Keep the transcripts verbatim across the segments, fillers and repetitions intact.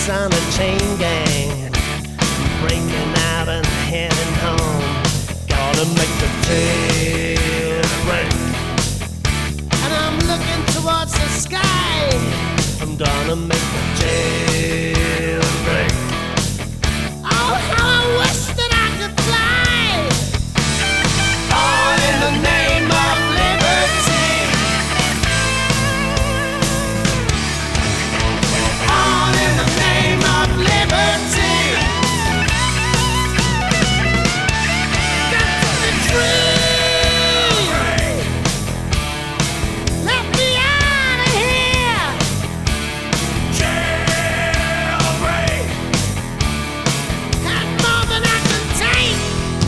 boys on a chain gang, breaking out and heading home. Gonna make the tail break, and I'm looking towards the sky. I'm gonna make the tail break. Oh, how I wish that I could fly, all in the name of liberty, all in the name of liberty. That's the dream. Let me out of here. Jailbreak. Had more than I can take.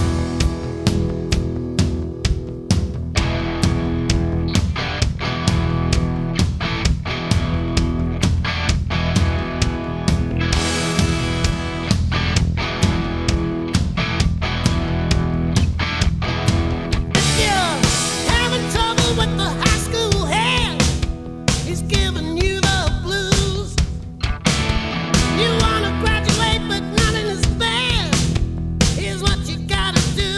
If you're having trouble with the high school head, he's giving you the blues. You wanna graduate, but not in his bed. Here's what you gotta do.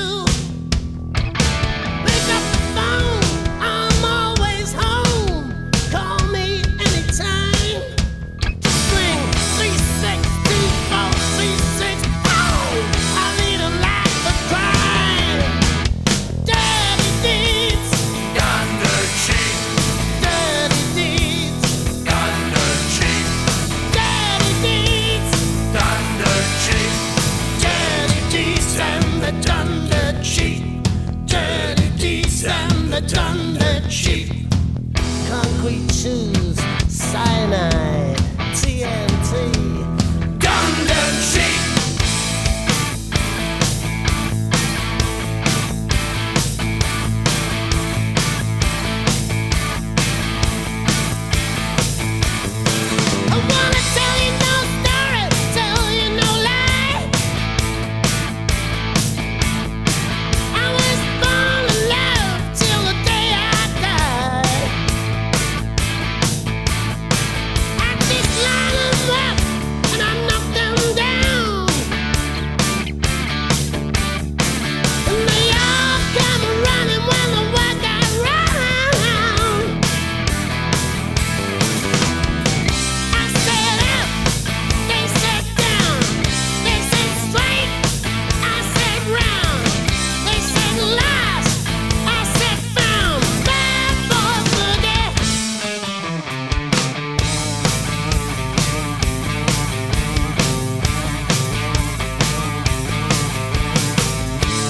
Pick up the phone, I'm always home. Call me anytime. Just ring three six two four three six. Oh, I lead a life of crime. Dirty deeds, Done dirt cheap, dirty deeds, done dirt cheap, dirty deeds, done dirt cheap, dirty deeds, and the done dirt cheap. Dirty deeds and the done dirt cheap. Concrete shoes, cyanide, T N T. done dirt cheap. I wanna tell you no story, tell you no lie. I was born to love till the day I die. I just line 'em up and I knock them down, and they all come running when the word got round. I said up, they said down, they said straight, I said round, they said lost, I said found. Bad boy boogie.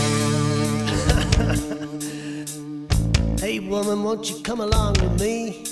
Hey woman, won't you come along with me?